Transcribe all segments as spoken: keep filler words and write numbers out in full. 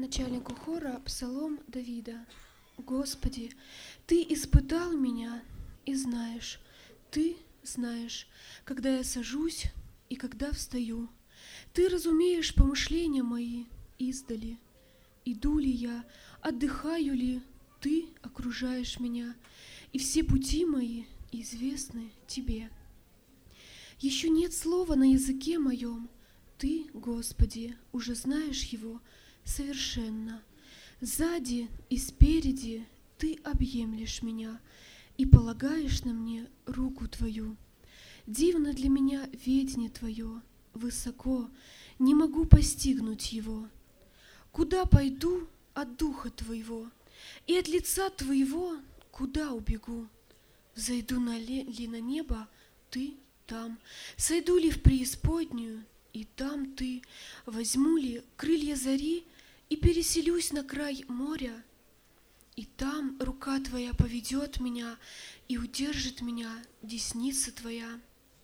Начальнику хора псалом Давида. Господи, Ты испытал меня и знаешь, Ты знаешь, когда я сажусь и когда встаю. Ты разумеешь помышления мои издали. Иду ли я, отдыхаю ли, Ты окружаешь меня, и все пути мои известны Тебе. Еще нет слова на языке моем, Ты, Господи, уже знаешь его совершенно. Сзади и спереди Ты объемлешь меня и полагаешь на мне руку Твою. Дивно для меня ведение Твое, высоко, не могу постигнуть его. Куда пойду от Духа Твоего, и от лица Твоего куда убегу? Взойду на ли на небо, Ты там, сойду ли в преисподнюю, и там Ты, возьму ли крылья зари и переселюсь на край моря, и там рука Твоя поведет меня и удержит меня десница Твоя.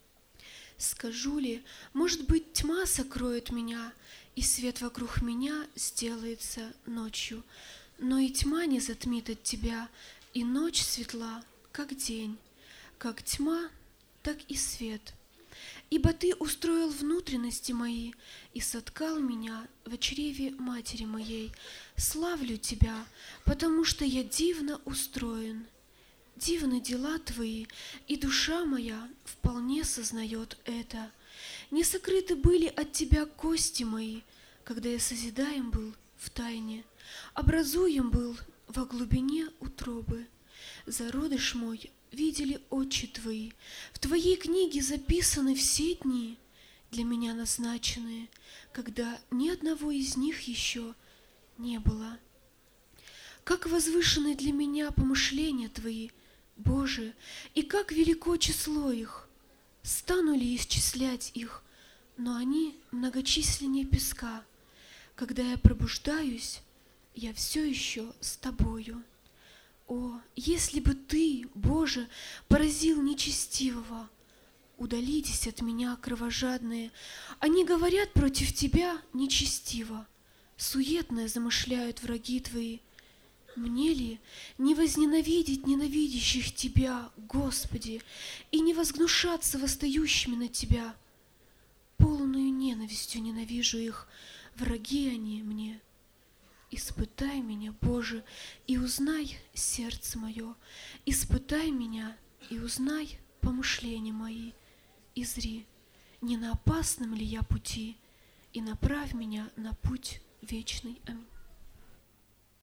Скажу ли, может быть, тьма сокроет меня, и свет вокруг меня сделается ночью, но и тьма не затмит от Тебя, и ночь светла, как день, как тьма, так и свет. Ибо Ты устроил внутренности мои и соткал меня в чреве матери моей. Славлю Тебя, потому что я дивно устроен. Дивны дела Твои, и душа моя вполне сознает это. Не сокрыты были от Тебя кости мои, когда я созидаем был в тайне, образуем был во глубине утробы. Зародыш мой видели очи Твои, в Твоей книге записаны все дни, для меня назначенные, когда ни одного из них еще не было. Как возвышены для меня помышления Твои, Боже, и как велико число их! Стану ли исчислять их, но они многочисленнее песка. Когда я пробуждаюсь, я все еще с Тобою. О, если бы Ты, Боже, поразил нечестивого! Удалитесь от меня, кровожадные, они говорят против Тебя нечестиво, суетное замышляют враги Твои. Мне ли не возненавидеть ненавидящих Тебя, Господи, и не возгнушаться восстающими на Тебя? Полную ненавистью ненавижу их, враги они мне. Испытай меня, Боже, и узнай сердце мое, испытай меня и узнай помышления мои, и зри, не на опасном ли я пути, и направь меня на путь вечный. Аминь.